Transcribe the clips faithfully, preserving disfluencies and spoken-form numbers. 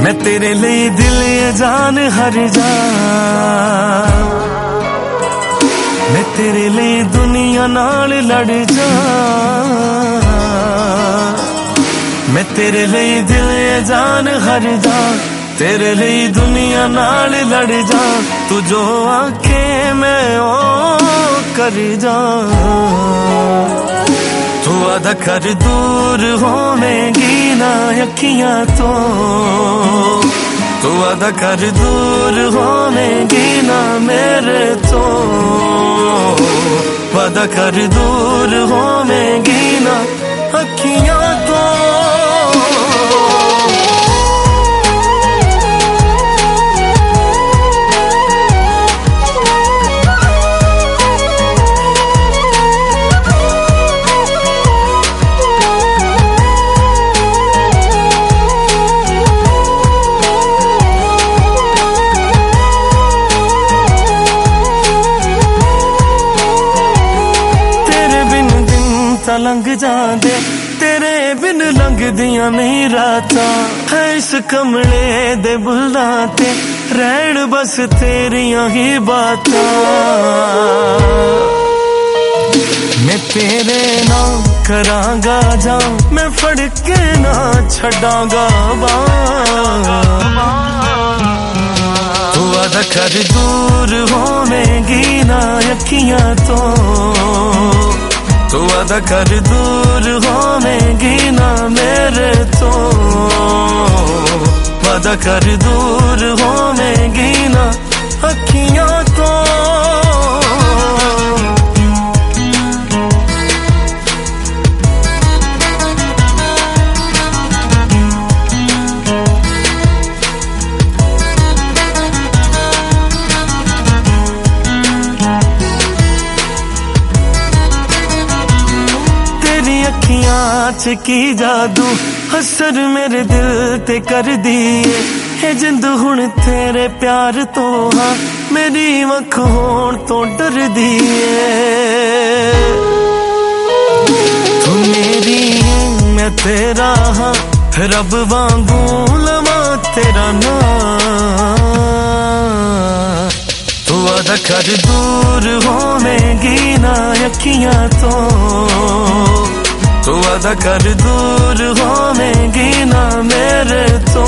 मैं तेरे लिए दिल ये जान हर जा, मैं तेरे लिए दुनिया नाल लड़ जा, मैं तेरे लिए दिल ये जान हर जा, तेरे लिए दुनिया नाल लड़ जा, तू जो आखे मैं ओ कर जा। तू वादा कर दूर होवेगी ना अखियां तो, तू वादा कर दूर होवेगी ना मेरे तो, वादा कर दूर होवेगी ना अखियां तो। लंघ जांदे तेरे बिन लंघ दियां नहीं रातां, है इस कमले दे बुल्लां ते रहण बस तेरियां ही बातां। मैं तेरे नाम करांगा जा, मैं फड़ के ना छड़ांगा बां। तू वादा कर दूर होवेगी ना अखियां तो, तू वादा कर दूर होवेगी ना मेरे तो, वादा कर दूर होवेगी ना अखियां तो। अखियां च की जादू असर मेरे दिल ते कर दिए, है जिंद हुण तेरे प्यार तो हाँ मेरी वख होण तो डर दिए। तू मेरी मैं तेरा हाँ रब वांगू लवा तेरा नाम। तू वादा कर दूर होवेगी ना अखियां तो, तू वादा कर दूर होवेगी ना मेरे तो,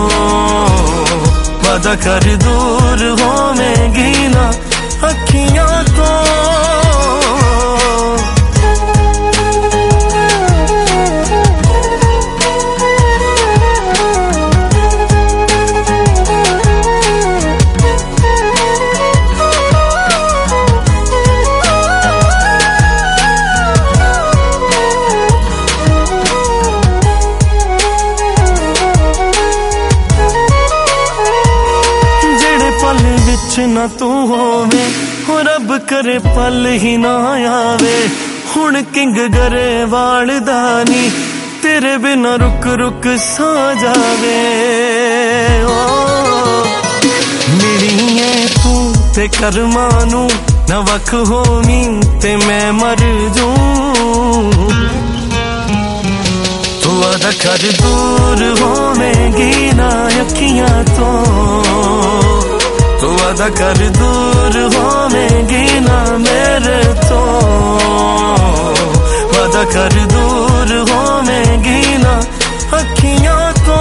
वादा कर दूर होवेगी ना अखियां तो। ना तू होवे हो रब करे पल ही ना आवे, हुण किंग गरे वालदानी तेरे बिना रुक रुक सा जावे। ओ मेरी है तू ते करमानू न वख होवी ते मैं मर जूं। तू वादा कर दूर होवेगी ना अखियां तो, तू वादा कर दूर होवेगी ना मेरे तो, वादा कर दूर होवेगी ना अखियां तो।